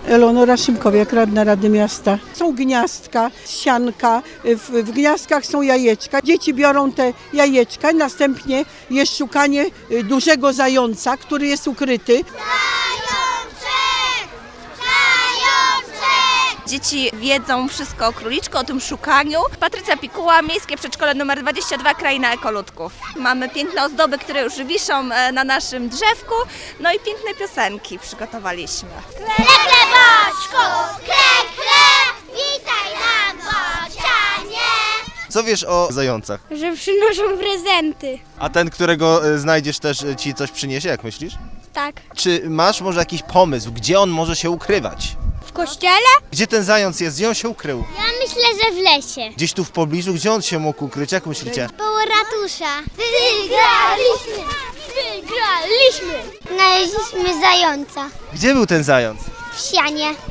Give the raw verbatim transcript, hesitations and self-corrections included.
Eleonora Szymkowiak, radna Rady Miasta. Są gniazdka, sianka, w, w gniazdkach są jajeczka. Dzieci biorą te jajeczka, następnie jest szukanie dużego zająca, który jest ukryty. Dzieci wiedzą wszystko o króliczku, o tym szukaniu. Patrycja Pikuła, Miejskie Przedszkole numer dwadzieścia dwa, Kraina Ekoludków. Mamy piękne ozdoby, które już wiszą na naszym drzewku, no i piękne piosenki przygotowaliśmy. Kle, kle, boczku, kle, kle, witaj na bocianie. Co wiesz o zającach? Że przynoszą prezenty. A ten, którego y, znajdziesz, też y, ci coś przyniesie, jak myślisz? Tak. Czy masz może jakiś pomysł, gdzie on może się ukrywać? W kościele? Gdzie ten zając jest? Gdzie on się ukrył? Ja myślę, że w lesie. Gdzieś tu w pobliżu? Gdzie on się mógł ukryć? Jak myślicie? Koło ratusza. Wygraliśmy! Wygraliśmy! Znaleźliśmy zająca Gdzie był ten zając? w sianie.